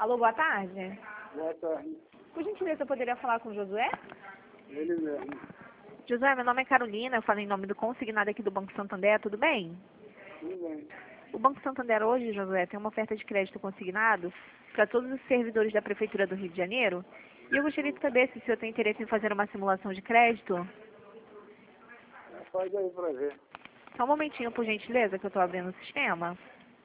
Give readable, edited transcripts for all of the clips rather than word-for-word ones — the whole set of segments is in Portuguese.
Alô, boa tarde. Boa tarde. Por gentileza, eu poderia falar com o Josué? Ele mesmo. Josué, meu nome é Carolina, eu falo em nome do consignado aqui do Banco Santander, tudo bem? Tudo bem. O Banco Santander hoje, Josué, tem uma oferta de crédito consignado para todos os servidores da Prefeitura do Rio de Janeiro. E eu gostaria de saber se o senhor tem interesse em fazer uma simulação de crédito. Faz aí pra ver. Só um momentinho, por gentileza, que eu estou abrindo o sistema.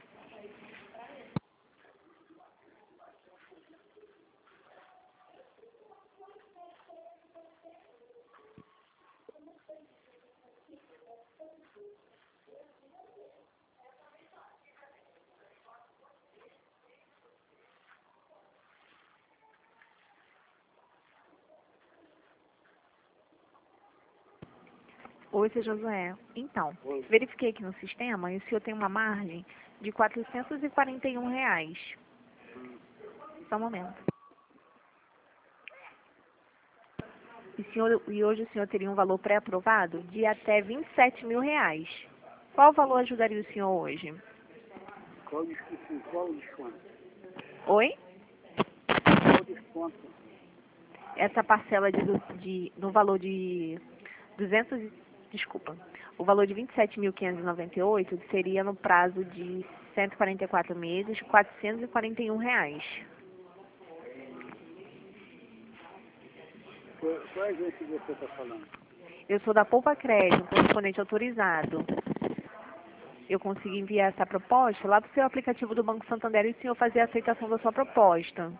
Oi, seu Josué. Então, Oi. verifiquei aqui no sistema e o senhor tem uma margem de R$ 441. Só um momento. E hoje o senhor teria um valor pré-aprovado de até R$ 27 mil. Qual valor ajudaria o senhor hoje? Qual o desconto? Oi? Qual o desconto? Essa parcela no valor de 200, o valor de 27.598 seria no prazo de 144 meses, R$ 441. Qual agência você está falando? Eu sou da Poupa Crédito, correspondente autorizado. Eu consegui enviar essa proposta lá para o seu aplicativo do Banco Santander e o senhor fazer a aceitação da sua proposta.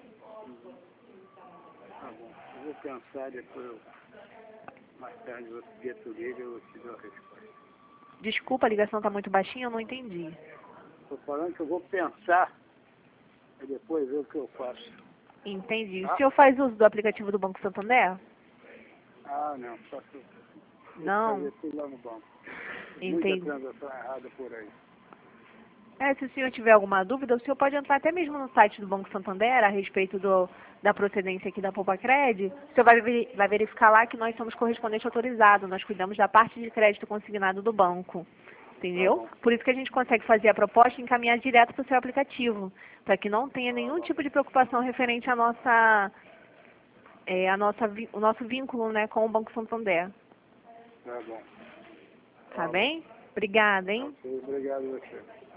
Tá bom. Eu vou pensar depois. Mais tarde eu te ligo e eu te dou a resposta. Desculpa, a ligação está muito baixinha, eu não entendi. Estou falando que eu vou pensar e depois ver o que eu faço. Entendi. O Tá? senhor faz uso do aplicativo do Banco Santander? Ah, não. Faço Não. fazer tudo lá no banco. Entendi. Muita transação errada por aí. Se o senhor tiver alguma dúvida, o senhor pode entrar até mesmo no site do Banco Santander a respeito da procedência aqui da Poupa Crédito. O senhor vai verificar lá que nós somos correspondente autorizado, nós cuidamos da parte de crédito consignado do banco. Entendeu? Tá bom. Por isso que a gente consegue fazer a proposta e encaminhar direto para o seu aplicativo, para que não tenha nenhum tipo de preocupação referente à o nosso vínculo, né, com o Banco Santander. Tá bom. Tá bem? Obrigada, hein? Ok, obrigado a você.